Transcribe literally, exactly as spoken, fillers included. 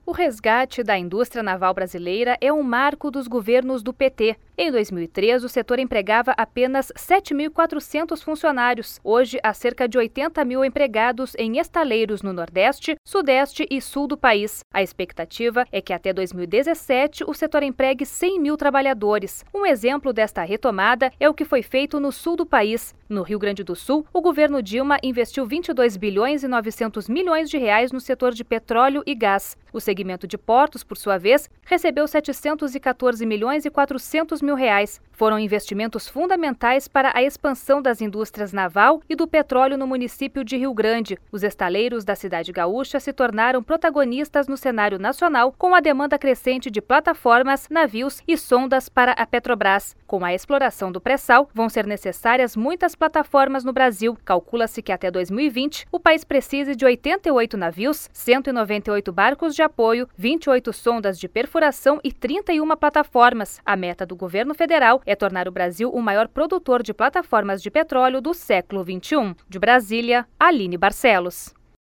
O resgate da indústria naval brasileira é um marco dos governos do P T. Em dois mil e três, o setor empregava apenas sete mil e quatrocentos funcionários. Hoje, há cerca de oitenta mil empregados em estaleiros no Nordeste, Sudeste e Sul do país. A expectativa é que até dois mil e dezessete o setor empregue cem mil trabalhadores. Um exemplo desta retomada é o que foi feito no sul do país. No Rio Grande do Sul, o governo Dilma investiu vinte e dois bilhões e novecentos milhões de reais no setor de petróleo e gás. O segmento de portos, por sua vez, recebeu setecentos e quatorze milhões e quatrocentos mil reais. Foram investimentos fundamentais para a expansão das indústrias naval e do petróleo no município de Rio Grande. Os estaleiros da cidade gaúcha se tornaram protagonistas no cenário nacional com a demanda crescente de plataformas, navios e sondas para a Petrobras. Com a exploração do pré-sal, vão ser necessárias muitas plataformas no Brasil. Calcula-se que até dois mil e vinte o país precise de oitenta e oito navios, cento e noventa e oito barcos de apoio, vinte e oito sondas de perfuração e trinta e uma plataformas. A meta do governo federal é tornar o Brasil o maior produtor de plataformas de petróleo do século vinte e um. De Brasília, Aline Barcelos.